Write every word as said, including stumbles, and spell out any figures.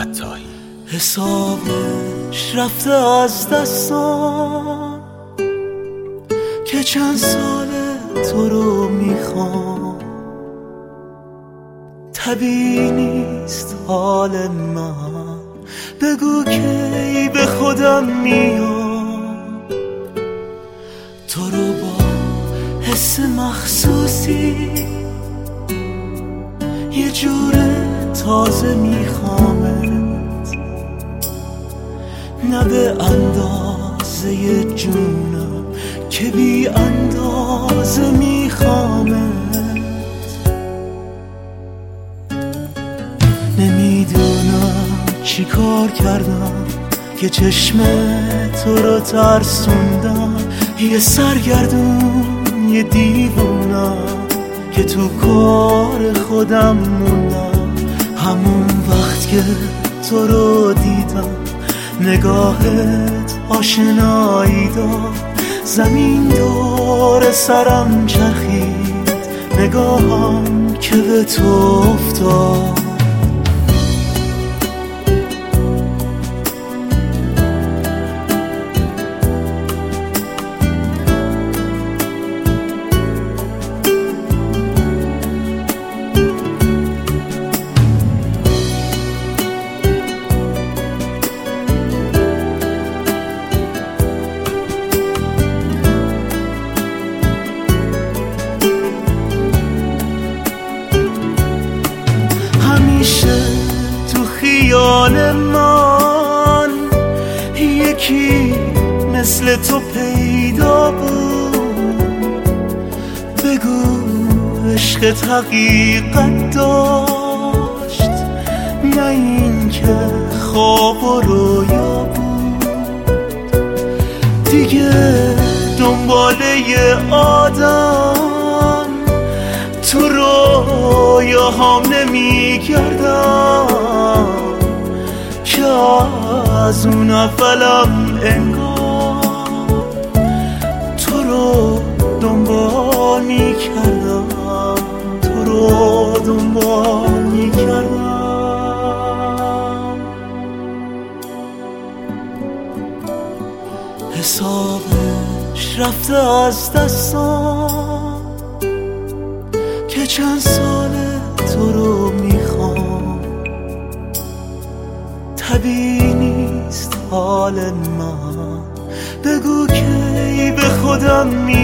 عطایی. حسابش رفته از دستان که چند ساله تو رو میخوام. طبیعی نیست حال من، بگو کی به خودم میام. تو رو با حس مخصوصی یه جور تازه میخوامت، نه به اندازه جونم که بی اندازه میخوامت. نمیدونم چی کار کردم که چشم تو رو ترسوندم. یه سرگردون یه دیوونم که تو کار خودم موندم. همون وقت که تو رو دیدم نگاهت آشنایی داد. زمین دور سرم چرخید، نگاهم که به تو افتاد. تو خیال من یکی مثل تو پیدا بود. بگو عشقت حقیقت داشت، نه این که خواب و رویا بود. دیگه دنباله آدم تو رویاهام نمیگردم که از اون اولم انگار تو رو دنبال میکردم، تو رو دنبال میکردم. حسابش رفته از دستان که چند ساله تو رو میخوام. طبیعی نیست حال من، بگو کی به خودم می